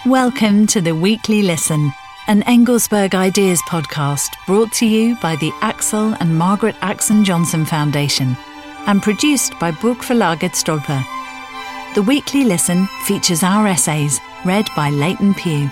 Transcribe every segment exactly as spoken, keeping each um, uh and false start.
Welcome to the Weekly Listen, an Engelsberg Ideas podcast brought to you by the Axel and Margaret Axon Johnson Foundation and produced by Burgverlaget Stolper. The Weekly Listen features our essays read by Leighton Pugh.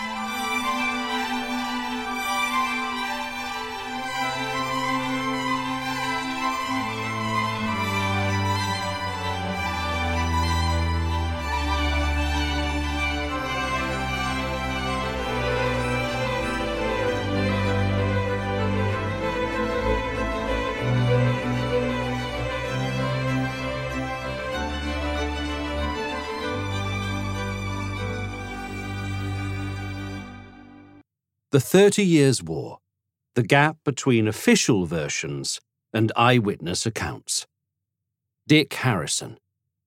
The Thirty Years' War, the gap between official versions and eyewitness accounts. Dick Harrison.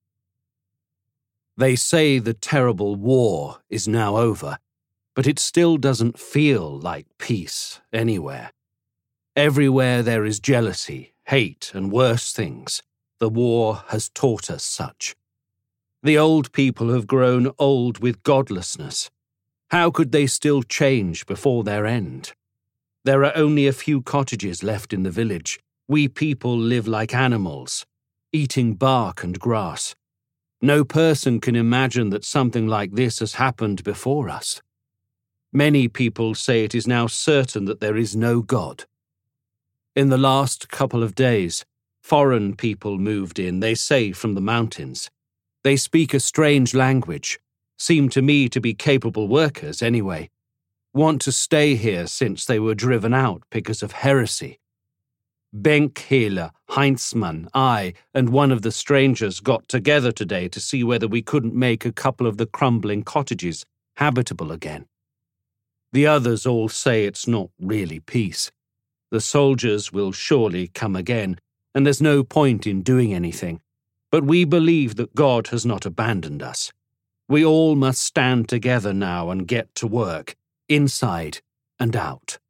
They say the terrible war is now over, but it still doesn't feel like peace anywhere. Everywhere there is jealousy, hate, and worse things. The war has taught us such. The old people have grown old with godlessness. How could they still change before their end? There are only a few cottages left in the village. We people live like animals, eating bark and grass. No person can imagine that something like this has happened before us. Many people say it is now certain that there is no God. In the last couple of days, foreign people moved in, they say, from the mountains. They speak a strange language. Seem to me to be capable workers anyway. Want to stay here since they were driven out because of heresy. Benkhele, Heinzmann, I, and one of the strangers got together today to see whether we couldn't make a couple of the crumbling cottages habitable again. The others all say it's not really peace. The soldiers will surely come again, and there's no point in doing anything. But we believe that God has not abandoned us. We all must stand together now and get to work, inside and out.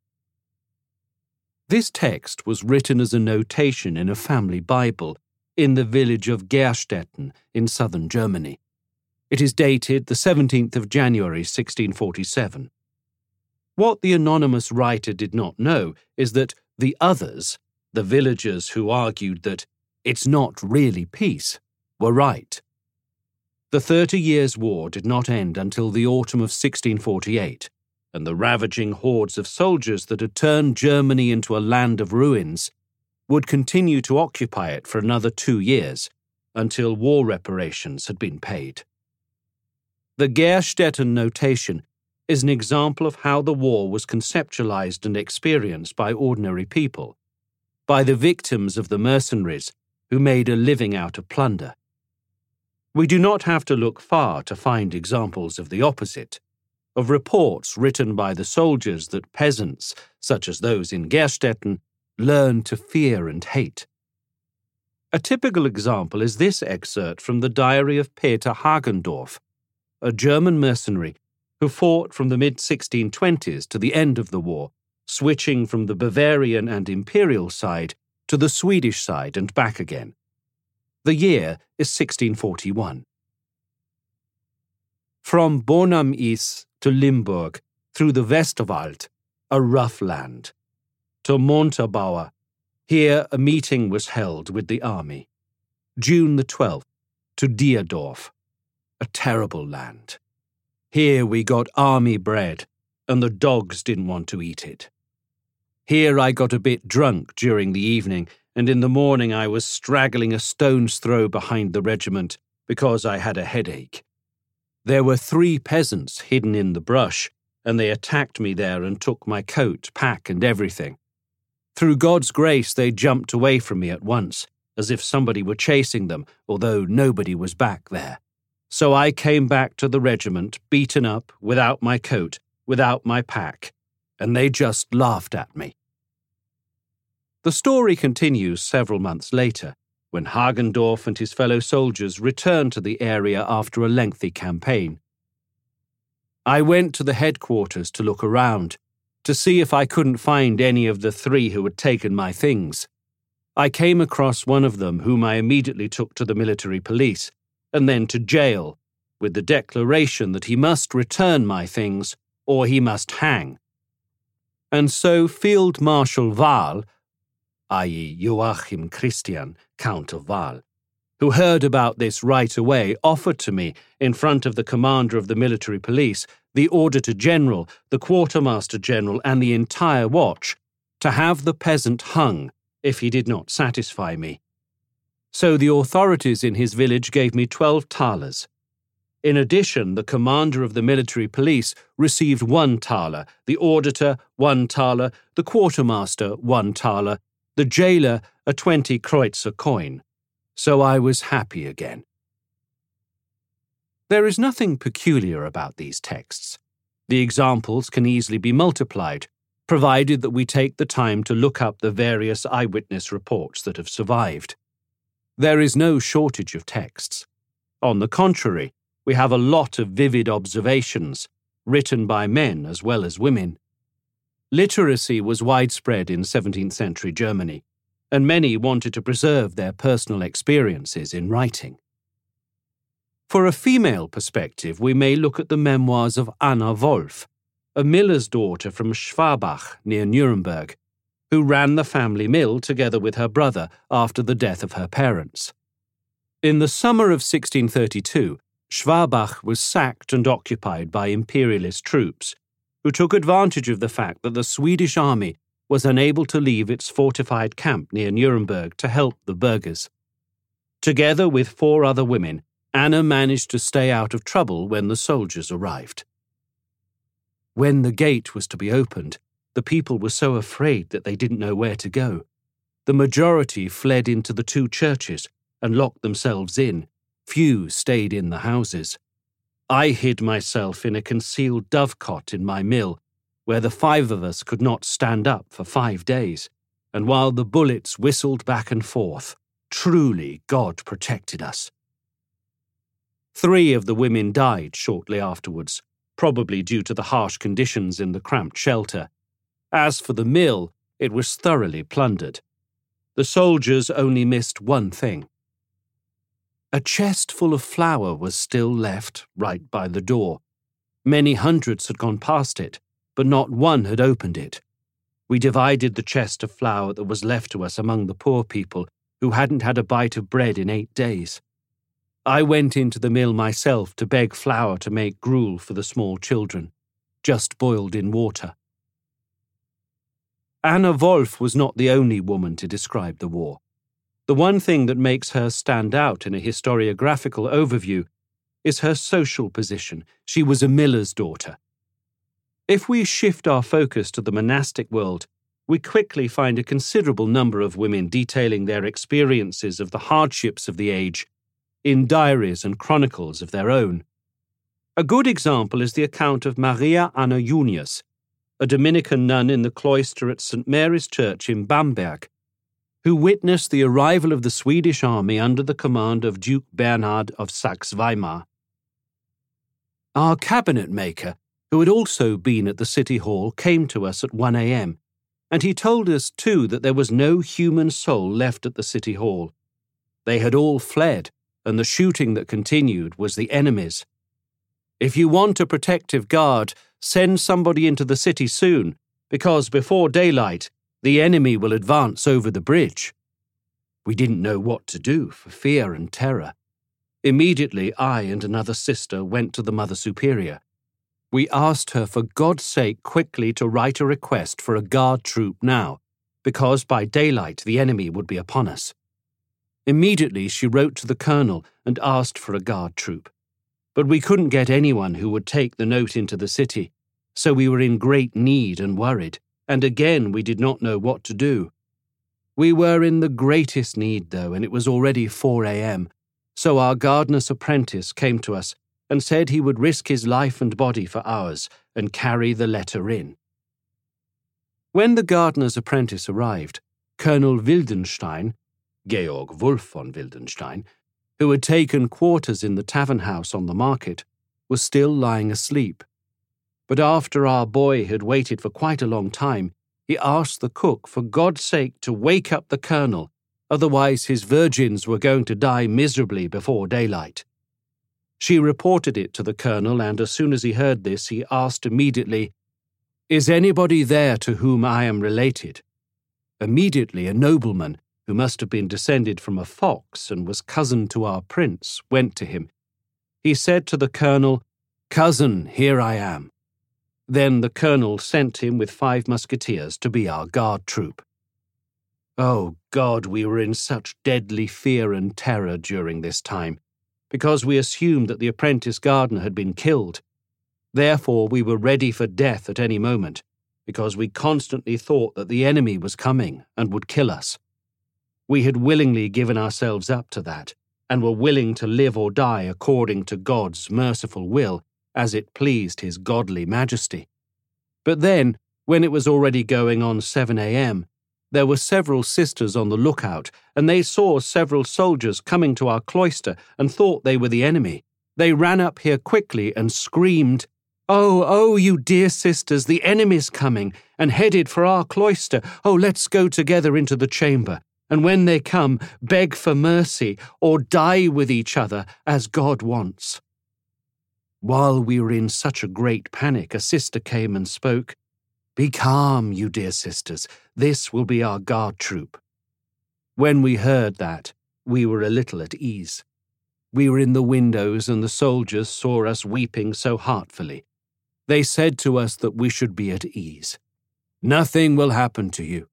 This text was written as a notation in a family Bible in the village of Gerstetten in southern Germany. It is dated the seventeenth of January, sixteen forty-seven. What the anonymous writer did not know is that the others, the villagers who argued that it's not really peace, were right. The Thirty Years' War did not end until the autumn of sixteen forty-eight, and the ravaging hordes of soldiers that had turned Germany into a land of ruins would continue to occupy it for another two years, until war reparations had been paid. The Gerstetten notation is an example of how the war was conceptualized and experienced by ordinary people, by the victims of the mercenaries who made a living out of plunder. We do not have to look far to find examples of the opposite, of reports written by the soldiers that peasants, such as those in Gerstetten, learned to fear and hate. A typical example is this excerpt from the diary of Peter Hagendorf, a German mercenary who fought from the mid sixteen twenties to the end of the war, switching from the Bavarian and Imperial side to the Swedish side and back again. The year is sixteen forty-one. From Bornam-Is to Limburg, through the Westerwald, a rough land. To Montabaur, here a meeting was held with the army. June the twelfth, to Dierdorf, a terrible land. Here we got army bread, and the dogs didn't want to eat it. Here I got a bit drunk during the evening, and in the morning I was straggling a stone's throw behind the regiment because I had a headache. There were three peasants hidden in the brush, and they attacked me there and took my coat, pack, and everything. Through God's grace, they jumped away from me at once, as if somebody were chasing them, although nobody was back there. So I came back to the regiment, beaten up, without my coat, without my pack, and they just laughed at me. The story continues several months later, when Hagendorf and his fellow soldiers returned to the area after a lengthy campaign. I went to the headquarters to look around, to see if I couldn't find any of the three who had taken my things. I came across one of them whom I immediately took to the military police, and then to jail, with the declaration that he must return my things or he must hang. And so Field Marshal Wahl, that is. Joachim Christian, Count of Wahl, who heard about this right away, offered to me, in front of the commander of the military police, the Auditor General, the Quartermaster General, and the entire watch, to have the peasant hung if he did not satisfy me. So the authorities in his village gave me twelve thalers. In addition, the commander of the military police received one thaler, the auditor one thaler, the quartermaster one thaler, the jailer a twenty kreutzer coin. So I was happy again. There is nothing peculiar about these texts. The examples can easily be multiplied, provided that we take the time to look up the various eyewitness reports that have survived. There is no shortage of texts. On the contrary, we have a lot of vivid observations, written by men as well as women. Literacy was widespread in seventeenth century Germany, and many wanted to preserve their personal experiences in writing. For a female perspective, we may look at the memoirs of Anna Wolf, a miller's daughter from Schwabach near Nuremberg, who ran the family mill together with her brother after the death of her parents. In the summer of sixteen thirty-two, Schwabach was sacked and occupied by imperialist troops, who took advantage of the fact that the Swedish army was unable to leave its fortified camp near Nuremberg to help the burghers. Together with four other women, Anna managed to stay out of trouble when the soldiers arrived. When the gate was to be opened, the people were so afraid that they didn't know where to go. The majority fled into the two churches and locked themselves in. Few stayed in the houses. I hid myself in a concealed dovecot in my mill, where the five of us could not stand up for five days, and while the bullets whistled back and forth, truly God protected us. Three of the women died shortly afterwards, probably due to the harsh conditions in the cramped shelter. As for the mill, it was thoroughly plundered. The soldiers only missed one thing. A chest full of flour was still left right by the door. Many hundreds had gone past it, but not one had opened it. We divided the chest of flour that was left to us among the poor people who hadn't had a bite of bread in eight days. I went into the mill myself to beg flour to make gruel for the small children, just boiled in water. Anna Wolf was not the only woman to describe the war. The one thing that makes her stand out in a historiographical overview is her social position. She was a miller's daughter. If we shift our focus to the monastic world, we quickly find a considerable number of women detailing their experiences of the hardships of the age in diaries and chronicles of their own. A good example is the account of Maria Anna Junius, a Dominican nun in the cloister at Saint Mary's Church in Bamberg, who witnessed the arrival of the Swedish army under the command of Duke Bernhard of Saxe-Weimar. Our cabinet maker, who had also been at the City Hall, came to us at one a.m., and he told us too that there was no human soul left at the City Hall. They had all fled, and the shooting that continued was the enemy's. If you want a protective guard, send somebody into the city soon, because before daylight, the enemy will advance over the bridge. We didn't know what to do for fear and terror. Immediately, I and another sister went to the Mother Superior. We asked her for God's sake quickly to write a request for a guard troop now, because by daylight the enemy would be upon us. Immediately she wrote to the colonel and asked for a guard troop. But we couldn't get anyone who would take the note into the city, so we were in great need and worried, and again we did not know what to do. We were in the greatest need, though, and it was already four a.m., so our gardener's apprentice came to us and said he would risk his life and body for ours and carry the letter in. When the gardener's apprentice arrived, Colonel Wildenstein, Georg Wolf von Wildenstein, who had taken quarters in the tavern house on the market, was still lying asleep. But after our boy had waited for quite a long time, he asked the cook for God's sake to wake up the colonel, otherwise his virgins were going to die miserably before daylight. She reported it to the colonel, and as soon as he heard this, he asked immediately, "Is anybody there to whom I am related?" Immediately a nobleman, who must have been descended from a fox and was cousin to our prince, went to him. He said to the colonel, "Cousin, here I am." Then the colonel sent him with five musketeers to be our guard troop. Oh God, we were in such deadly fear and terror during this time, because we assumed that the apprentice gardener had been killed. Therefore we were ready for death at any moment, because we constantly thought that the enemy was coming and would kill us. We had willingly given ourselves up to that, and were willing to live or die according to God's merciful will, as it pleased His godly majesty. But then, when it was already going on seven a.m., there were several sisters on the lookout, and they saw several soldiers coming to our cloister and thought they were the enemy. They ran up here quickly and screamed, "Oh, oh, you dear sisters, the enemy's coming, and headed for our cloister. Oh, let's go together into the chamber, and when they come, beg for mercy, or die with each other, as God wants." While we were in such a great panic, a sister came and spoke, "Be calm, you dear sisters, this will be our guard troop." When we heard that, we were a little at ease. We were in the windows, and the soldiers saw us weeping so heartfully. They said to us that we should be at ease. "Nothing will happen to you."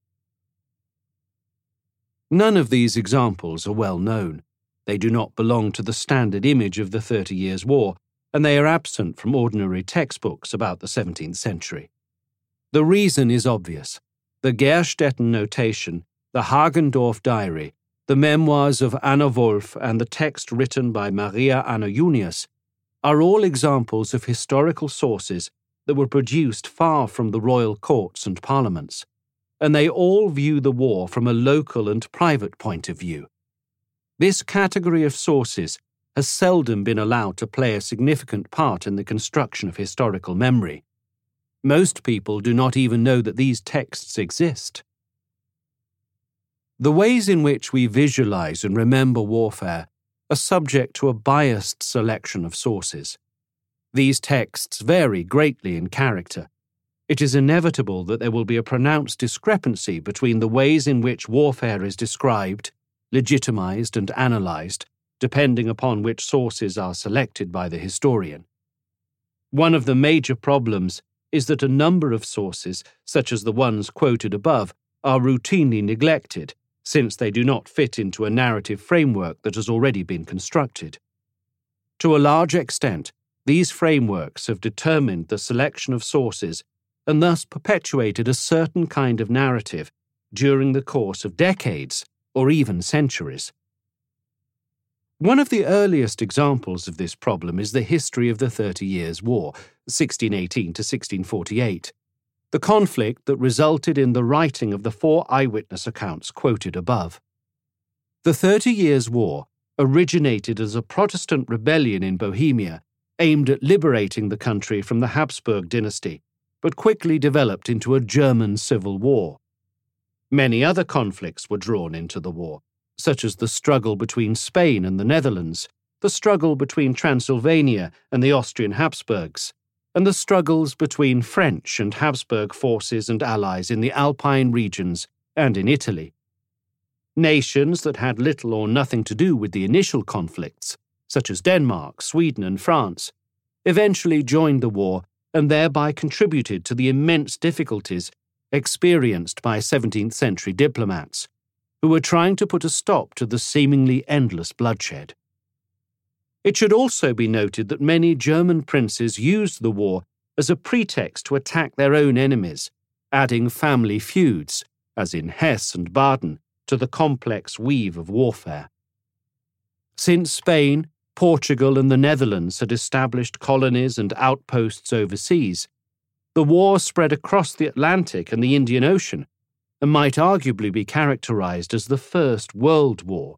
None of these examples are well known. They do not belong to the standard image of the Thirty Years' War, and they are absent from ordinary textbooks about the seventeenth century. The reason is obvious. The Gerstetten notation, the Hagendorf diary, the memoirs of Anna Wolff, and the text written by Maria Anna Junius are all examples of historical sources that were produced far from the royal courts and parliaments, and they all view the war from a local and private point of view. This category of sources has seldom been allowed to play a significant part in the construction of historical memory. Most people do not even know that these texts exist. The ways in which we visualize and remember warfare are subject to a biased selection of sources. These texts vary greatly in character. It is inevitable that there will be a pronounced discrepancy between the ways in which warfare is described, legitimized, and analyzed, depending upon which sources are selected by the historian. One of the major problems is that a number of sources, such as the ones quoted above, are routinely neglected, since they do not fit into a narrative framework that has already been constructed. To a large extent, these frameworks have determined the selection of sources and thus perpetuated a certain kind of narrative during the course of decades or even centuries. One of the earliest examples of this problem is the history of the Thirty Years' War, sixteen eighteen to sixteen forty-eight, the conflict that resulted in the writing of the four eyewitness accounts quoted above. The Thirty Years' War originated as a Protestant rebellion in Bohemia aimed at liberating the country from the Habsburg dynasty, but quickly developed into a German civil war. Many other conflicts were drawn into the war, such as the struggle between Spain and the Netherlands, the struggle between Transylvania and the Austrian Habsburgs, and the struggles between French and Habsburg forces and allies in the Alpine regions and in Italy. Nations that had little or nothing to do with the initial conflicts, such as Denmark, Sweden, and France, eventually joined the war and thereby contributed to the immense difficulties experienced by seventeenth century diplomats, who were trying to put a stop to the seemingly endless bloodshed. It should also be noted that many German princes used the war as a pretext to attack their own enemies, adding family feuds, as in Hesse and Baden, to the complex weave of warfare. Since Spain, Portugal, and the Netherlands had established colonies and outposts overseas, the war spread across the Atlantic and the Indian Ocean, and might arguably be characterized as the First World War.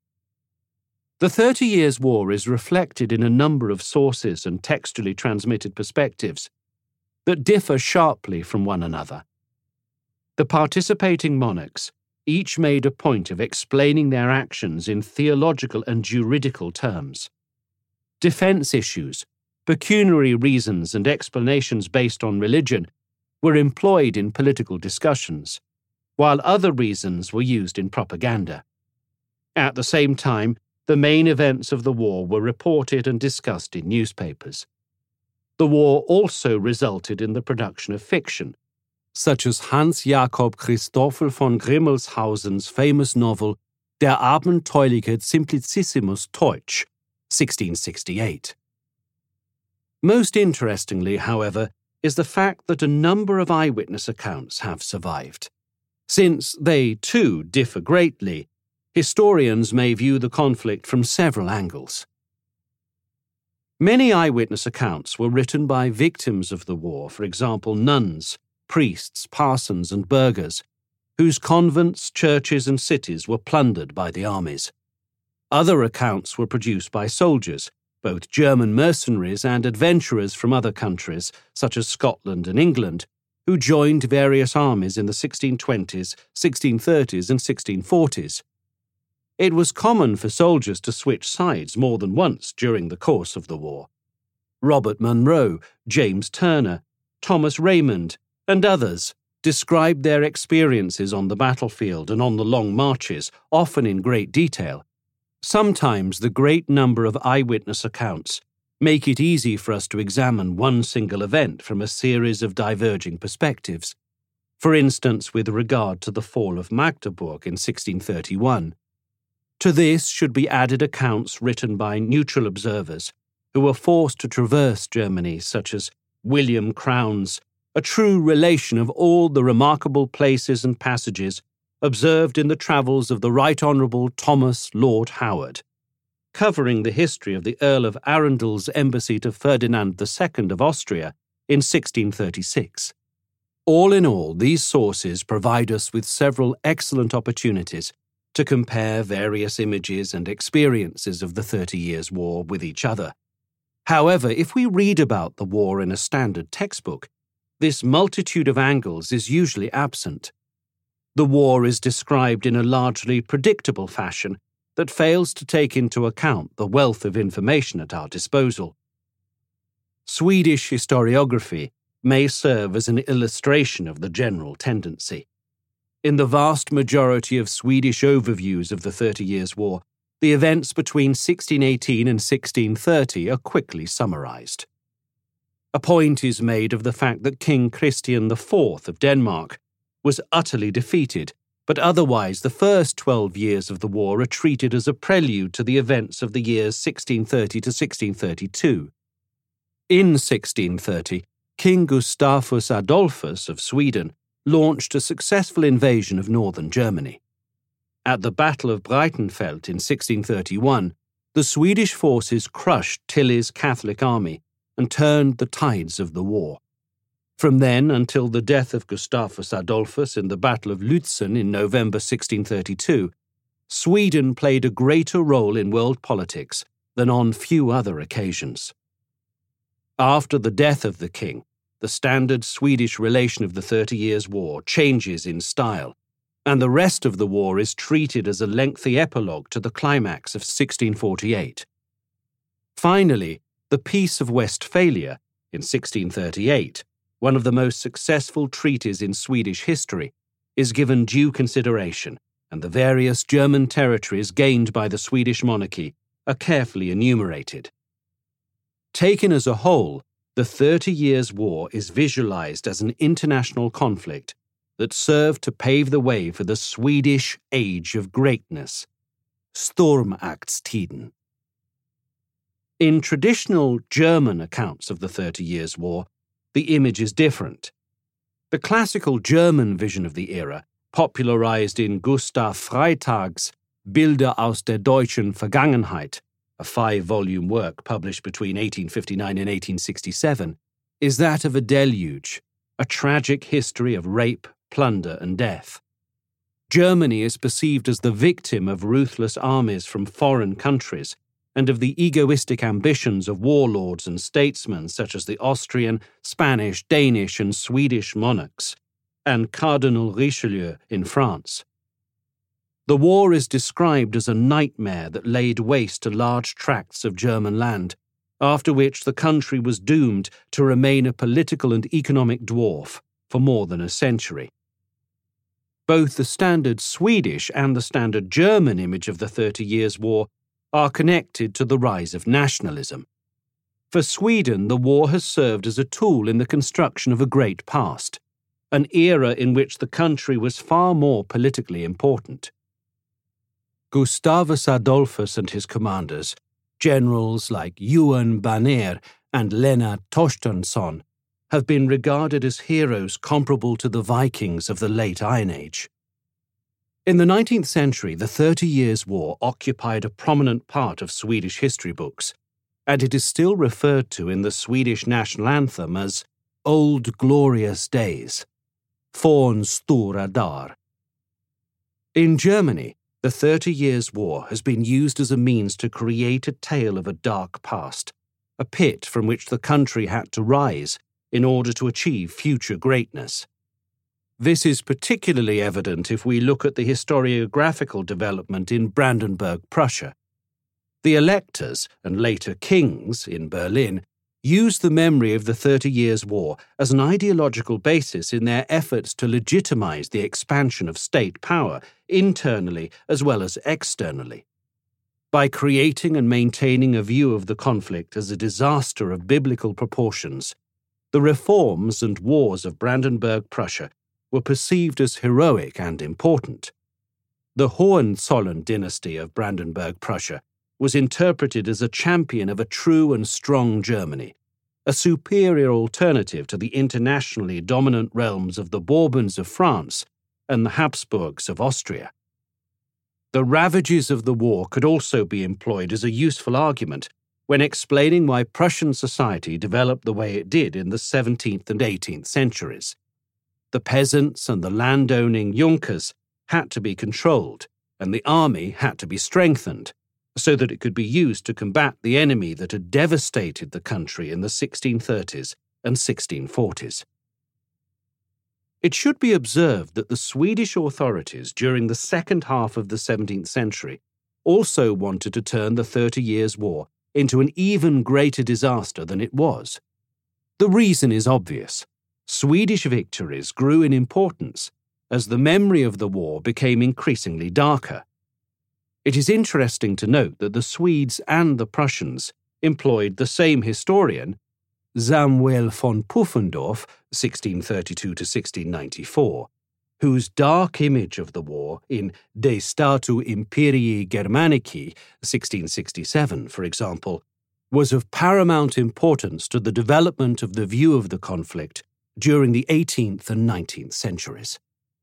The Thirty Years' War is reflected in a number of sources and textually transmitted perspectives that differ sharply from one another. The participating monarchs each made a point of explaining their actions in theological and juridical terms. defense issues, pecuniary reasons, and explanations based on religion were employed in political discussions, while other reasons were used in propaganda. At the same time, the main events of the war were reported and discussed in newspapers. The war also resulted in the production of fiction, such as Hans Jakob Christoffel von Grimmelshausen's famous novel Der abenteuerliche Simplicissimus Teutsch, sixteen sixty-eight. Most interestingly, however, is the fact that a number of eyewitness accounts have survived. Since they, too, differ greatly, historians may view the conflict from several angles. Many eyewitness accounts were written by victims of the war, for example, nuns, priests, parsons, and burghers, whose convents, churches, and cities were plundered by the armies. Other accounts were produced by soldiers, both German mercenaries and adventurers from other countries, such as Scotland and England, who joined various armies in the sixteen twenties, sixteen thirties, and sixteen forties. It was common for soldiers to switch sides more than once during the course of the war. Robert Munro, James Turner, Thomas Raymond, and others described their experiences on the battlefield and on the long marches, often in great detail. Sometimes the great number of eyewitness accounts make it easy for us to examine one single event from a series of diverging perspectives. For instance, with regard to the fall of Magdeburg in sixteen thirty-one. To this should be added accounts written by neutral observers who were forced to traverse Germany, such as William Crown's A True Relation of All the Remarkable Places and Passages Observed in the Travels of the Right Honourable Thomas Lord Howard, covering the history of the Earl of Arundel's embassy to Ferdinand the Second of Austria in sixteen thirty-six. All in all, these sources provide us with several excellent opportunities to compare various images and experiences of the Thirty Years' War with each other. However, if we read about the war in a standard textbook, this multitude of angles is usually absent. The war is described in a largely predictable fashion that fails to take into account the wealth of information at our disposal. Swedish historiography may serve as an illustration of the general tendency. In the vast majority of Swedish overviews of the Thirty Years' War, the events between sixteen eighteen and sixteen thirty are quickly summarized. A point is made of the fact that King Christian the Fourth of Denmark was utterly defeated, but otherwise the first twelve years of the war are treated as a prelude to the events of the years sixteen thirty to sixteen thirty-two. In sixteen thirty, King Gustavus Adolphus of Sweden launched a successful invasion of northern Germany. At the Battle of Breitenfeld in sixteen thirty-one, the Swedish forces crushed Tilly's Catholic army and turned the tides of the war. From then until the death of Gustavus Adolphus in the Battle of Lützen in November sixteen thirty-two, Sweden played a greater role in world politics than on few other occasions. After the death of the king, the standard Swedish relation of the Thirty Years' War changes in style, and the rest of the war is treated as a lengthy epilogue to the climax of sixteen forty-eight. Finally, the Peace of Westphalia in sixteen thirty-eight, one of the most successful treaties in Swedish history, is given due consideration, and the various German territories gained by the Swedish monarchy are carefully enumerated. Taken as a whole, the Thirty Years' War is visualized as an international conflict that served to pave the way for the Swedish Age of Greatness, Stormaktstiden. In traditional German accounts of the Thirty Years' War, the image is different. The classical German vision of the era, popularized in Gustav Freytag's Bilder aus der deutschen Vergangenheit, a five-volume work published between eighteen fifty-nine and eighteen sixty-seven, is that of a deluge, a tragic history of rape, plunder, and death. Germany is perceived as the victim of ruthless armies from foreign countries and of the egoistic ambitions of warlords and statesmen such as the Austrian, Spanish, Danish, and Swedish monarchs, and Cardinal Richelieu in France. The war is described as a nightmare that laid waste to large tracts of German land, after which the country was doomed to remain a political and economic dwarf for more than a century. Both the standard Swedish and the standard German image of the Thirty Years' War are connected to the rise of nationalism. For Sweden, the war has served as a tool in the construction of a great past, an era in which the country was far more politically important. Gustavus Adolphus and his commanders, generals like Johan Baner and Lennart Torstensson, have been regarded as heroes comparable to the Vikings of the late Iron Age. In the nineteenth century, the Thirty Years' War occupied a prominent part of Swedish history books, and it is still referred to in the Swedish national anthem as Old Glorious Days, Forn Stora Dar. In Germany, the Thirty Years' War has been used as a means to create a tale of a dark past, a pit from which the country had to rise in order to achieve future greatness. This is particularly evident if we look at the historiographical development in Brandenburg, Prussia. The electors, and later kings, in Berlin used the memory of the Thirty Years' War as an ideological basis in their efforts to legitimize the expansion of state power internally as well as externally. By creating and maintaining a view of the conflict as a disaster of biblical proportions, the reforms and wars of Brandenburg, Prussia were perceived as heroic and important. The Hohenzollern dynasty of Brandenburg, Prussia was interpreted as a champion of a true and strong Germany, a superior alternative to the internationally dominant realms of the Bourbons of France and the Habsburgs of Austria. The ravages of the war could also be employed as a useful argument when explaining why Prussian society developed the way it did in the seventeenth and eighteenth centuries. The peasants and the landowning Junkers had to be controlled, and the army had to be strengthened, so that it could be used to combat the enemy that had devastated the country in the sixteen thirties and sixteen forties. It should be observed that the Swedish authorities during the second half of the seventeenth century also wanted to turn the Thirty Years' War into an even greater disaster than it was. The reason is obvious. Swedish victories grew in importance as the memory of the war became increasingly darker. It is interesting to note that the Swedes and the Prussians employed the same historian, Samuel von Pufendorf, sixteen thirty-two to sixteen ninety-four, whose dark image of the war in De Statu Imperii Germanici, sixteen sixty-seven, for example, was of paramount importance to the development of the view of the conflict during the eighteenth and nineteenth centuries.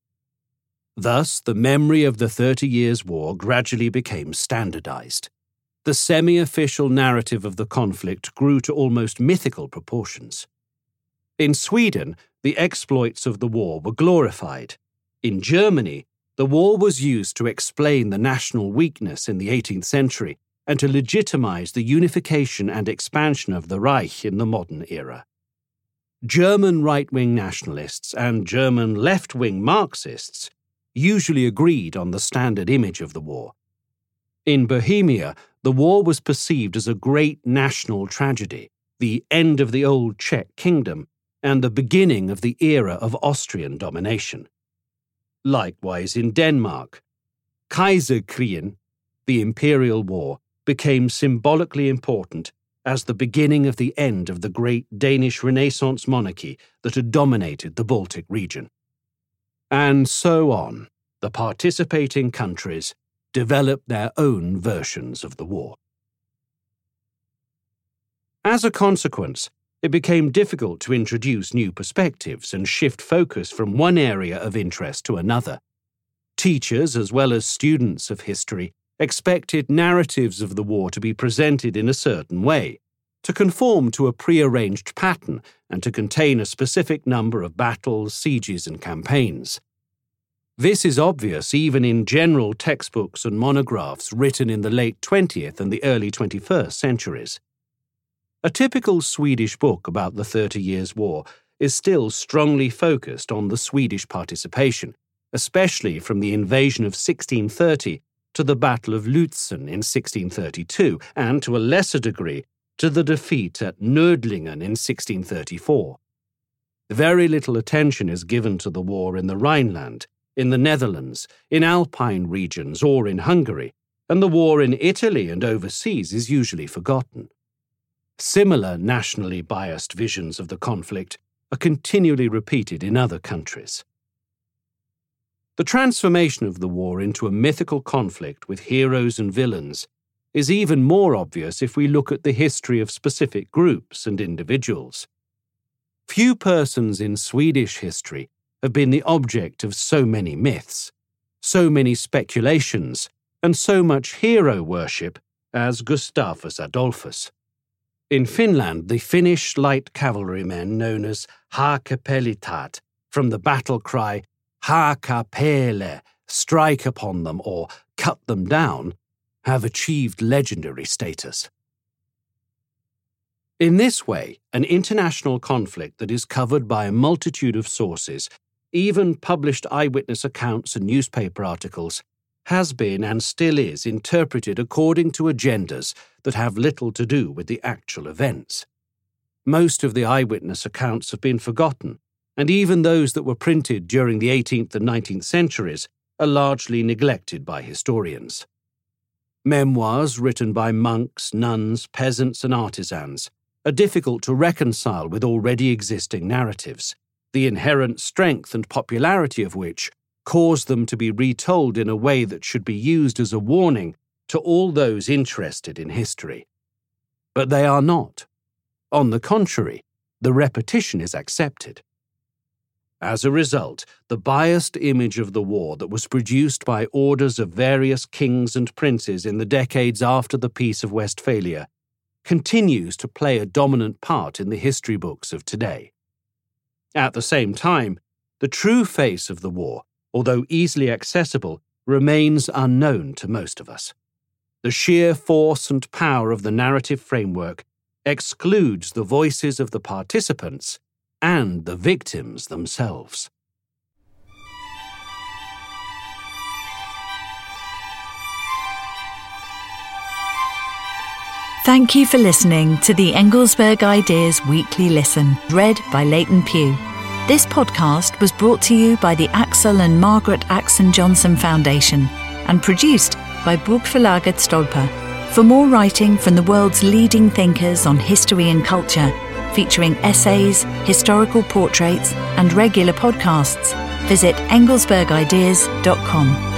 Thus, the memory of the Thirty Years' War gradually became standardized. The semi-official narrative of the conflict grew to almost mythical proportions. In Sweden, the exploits of the war were glorified. In Germany, the war was used to explain the national weakness in the eighteenth century and to legitimize the unification and expansion of the Reich in the modern era. German right-wing nationalists and German left-wing Marxists usually agreed on the standard image of the war. In Bohemia, the war was perceived as a great national tragedy, the end of the old Czech kingdom, and the beginning of the era of Austrian domination. Likewise in Denmark, Kaiserkrigen, the imperial war, became symbolically important as the beginning of the end of the great Danish Renaissance monarchy that had dominated the Baltic region. And so on, the participating countries developed their own versions of the war. As a consequence, it became difficult to introduce new perspectives and shift focus from one area of interest to another. Teachers, as well as students of history, expected narratives of the war to be presented in a certain way, to conform to a prearranged pattern and to contain a specific number of battles, sieges, and campaigns. This is obvious even in general textbooks and monographs written in the late twentieth and the early twenty-first centuries. A typical Swedish book about the Thirty Years' War is still strongly focused on the Swedish participation, especially from the invasion of sixteen thirty to the Battle of Lützen in sixteen thirty-two, and to a lesser degree to the defeat at Nördlingen in sixteen thirty-four. Very little attention is given to the war in the Rhineland, in the Netherlands, in Alpine regions, or in Hungary, and the war in Italy and overseas is usually forgotten. Similar nationally biased visions of the conflict are continually repeated in other countries. The transformation of the war into a mythical conflict with heroes and villains is even more obvious if we look at the history of specific groups and individuals. Few persons in Swedish history have been the object of so many myths, so many speculations, and so much hero worship as Gustavus Adolphus. In Finland, the Finnish light cavalrymen known as Haakapelitat, from the battle cry Haakapele, strike upon them or cut them down, have achieved legendary status. In this way, an international conflict that is covered by a multitude of sources, even published eyewitness accounts and newspaper articles, has been and still is interpreted according to agendas that have little to do with the actual events. Most of the eyewitness accounts have been forgotten, and even those that were printed during the eighteenth and nineteenth centuries are largely neglected by historians. Memoirs written by monks, nuns, peasants, and artisans are difficult to reconcile with already existing narratives, the inherent strength and popularity of which cause them to be retold in a way that should be used as a warning to all those interested in history. But they are not. On the contrary, the repetition is accepted. As a result, the biased image of the war that was produced by orders of various kings and princes in the decades after the Peace of Westphalia continues to play a dominant part in the history books of today. At the same time, the true face of the war, although easily accessible, remains unknown to most of us. The sheer force and power of the narrative framework excludes the voices of the participants and the victims themselves. Thank you for listening to the Engelsberg Ideas Weekly Listen, read by Leighton Pugh. This podcast was brought to you by the Axel and Margaret Axon Johnson Foundation and produced by Bokförlaget Stolpe. For more writing from the world's leading thinkers on history and culture, featuring essays, historical portraits, and regular podcasts, visit engelsberg ideas dot com.